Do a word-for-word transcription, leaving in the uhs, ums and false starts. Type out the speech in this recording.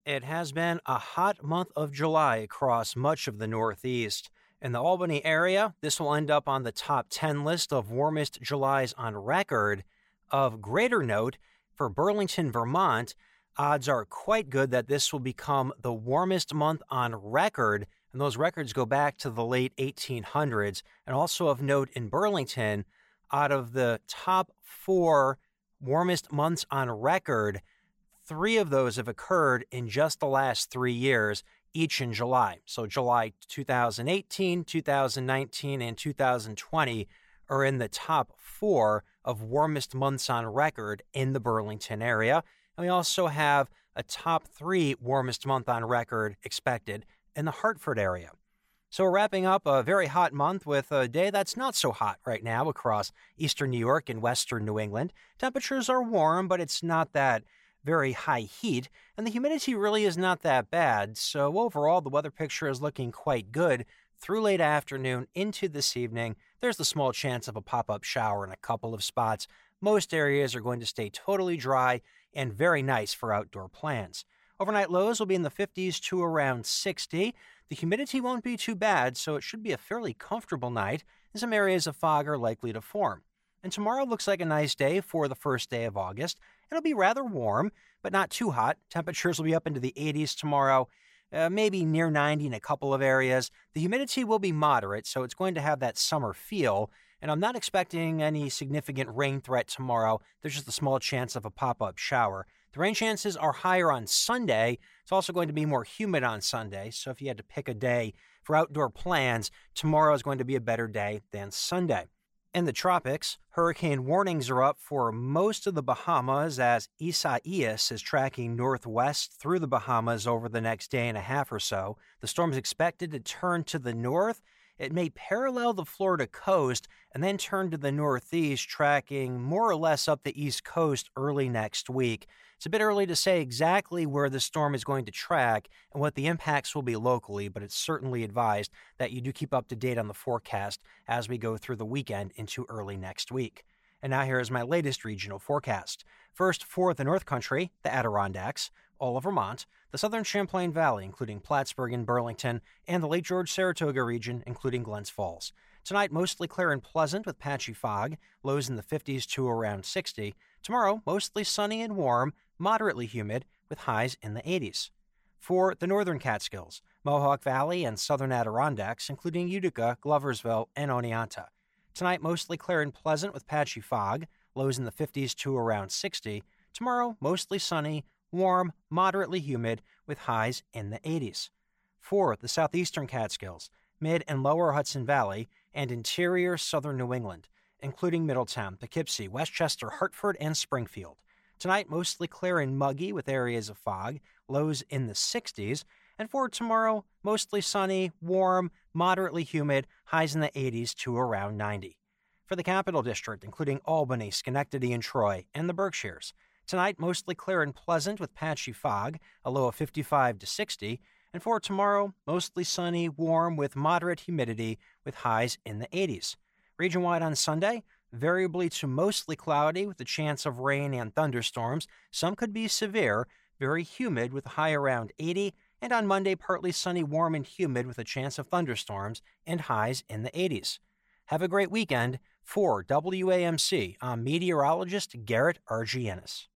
It has been a hot month of July across much of the Northeast. In the Albany area, this will end up on the top ten list of warmest Julys on record. Of greater note, for Burlington, Vermont, odds are quite good that this will become the warmest month on record, and those records go back to the late eighteen hundreds. And also of note in Burlington, out of the top four warmest months on record, three of those have occurred in just the last three years, each in July. So July two thousand eighteen, two thousand nineteen, and two thousand twenty are in the top four of warmest months on record in the Burlington area. And we also have a top three warmest month on record expected in the Hartford area. So we're wrapping up a very hot month with a day that's not so hot right now across eastern New York and western New England. Temperatures are warm, but it's not that very high heat, and the humidity really is not that bad. So overall, the weather picture is looking quite good through late afternoon into this evening. There's the small chance of a pop-up shower in a couple of spots. Most areas are going to stay totally dry and very nice for outdoor plans. Overnight lows will be in the fifties to around sixty. The humidity won't be too bad, so it should be a fairly comfortable night, and some areas of fog are likely to form. And tomorrow looks like a nice day for the first day of August. It'll be rather warm, but not too hot. Temperatures will be up into the eighties tomorrow, uh, maybe near ninety in a couple of areas. The humidity will be moderate, so it's going to have that summer feel. And I'm not expecting any significant rain threat tomorrow. There's just a small chance of a pop-up shower. The rain chances are higher on Sunday. It's also going to be more humid on Sunday. So if you had to pick a day for outdoor plans, tomorrow is going to be a better day than Sunday. In the tropics, hurricane warnings are up for most of the Bahamas as Isaias is tracking northwest through the Bahamas over the next day and a half or so. The storm is expected to turn to the north. It may parallel the Florida coast and then turn to the northeast, tracking more or less up the east coast early next week. It's a bit early to say exactly where the storm is going to track and what the impacts will be locally, but it's certainly advised that you do keep up to date on the forecast as we go through the weekend into early next week. And now here is my latest regional forecast. First, for the North Country, the Adirondacks, all of Vermont, the southern Champlain Valley, including Plattsburgh and Burlington, and the Lake George-Saratoga region, including Glens Falls. Tonight, mostly clear and pleasant with patchy fog, lows in the fifties to around sixty. Tomorrow, mostly sunny and warm, moderately humid, with highs in the eighties. For the northern Catskills, Mohawk Valley and southern Adirondacks, including Utica, Gloversville, and Oneonta. Tonight, mostly clear and pleasant with patchy fog, lows in the fifties to around sixty. Tomorrow, mostly sunny, warm, moderately humid, with highs in the eighties. For the southeastern Catskills, mid and lower Hudson Valley, and interior southern New England, including Middletown, Poughkeepsie, Westchester, Hartford, and Springfield. Tonight, mostly clear and muggy with areas of fog, lows in the sixties. And for tomorrow, mostly sunny, warm, moderately humid, highs in the eighties to around ninety. For the Capital District, including Albany, Schenectady, and Troy, and the Berkshires. Tonight, mostly clear and pleasant with patchy fog, a low of fifty-five to sixty. And for tomorrow, mostly sunny, warm with moderate humidity with highs in the eighties. Region-wide on Sunday, variably to mostly cloudy with a chance of rain and thunderstorms. Some could be severe, very humid with a high around eighty. And on Monday, partly sunny, warm, and humid with a chance of thunderstorms and highs in the eighties. Have a great weekend. For W A M C, I'm meteorologist Garrett Argianis.